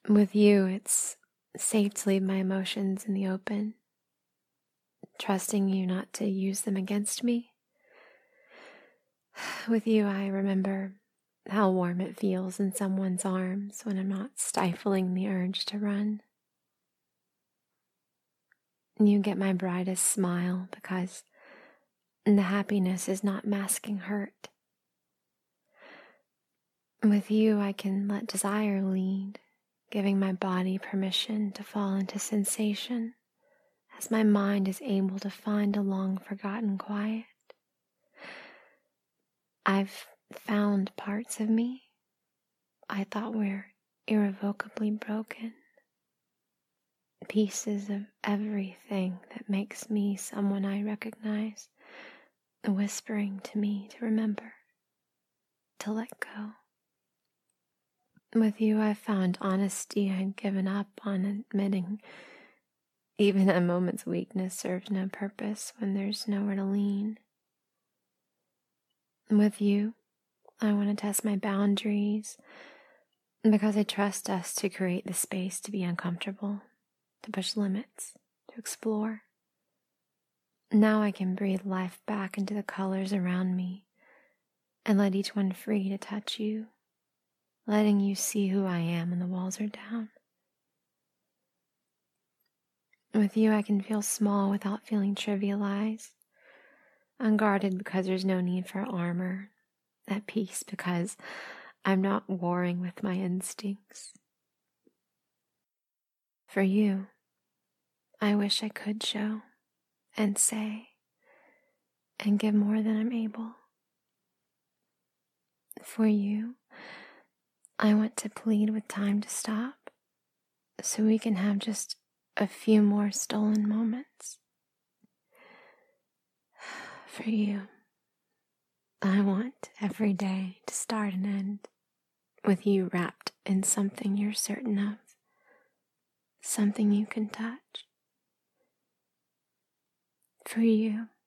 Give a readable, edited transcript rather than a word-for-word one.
With you, it's safe to leave my emotions in the open, trusting you not to use them against me. With you, I remember how warm it feels in someone's arms when I'm not stifling the urge to run. You get my brightest smile because the happiness is not masking hurt. With you, I can let desire lead, giving my body permission to fall into sensation as my mind is able to find a long-forgotten quiet. I've found parts of me I thought were irrevocably broken, pieces of everything that makes me someone I recognize, whispering to me to remember, to let go. With you, I've found honesty I'd given up on admitting. Even a moment's weakness serves no purpose when there's nowhere to lean. With you, I want to test my boundaries because I trust us to create the space to be uncomfortable, to push limits, to explore. Now I can breathe life back into the colors around me and let each one free to touch you, letting you see who I am when the walls are down. With you, I can feel small without feeling trivialized, unguarded because there's no need for armor, at peace because I'm not warring with my instincts. For you, I wish I could show and say and give more than I'm able. For you, I want to plead with time to stop so we can have just a few more stolen moments. For you, I want every day to start and end with you wrapped in something you're certain of, something you can touch. For you,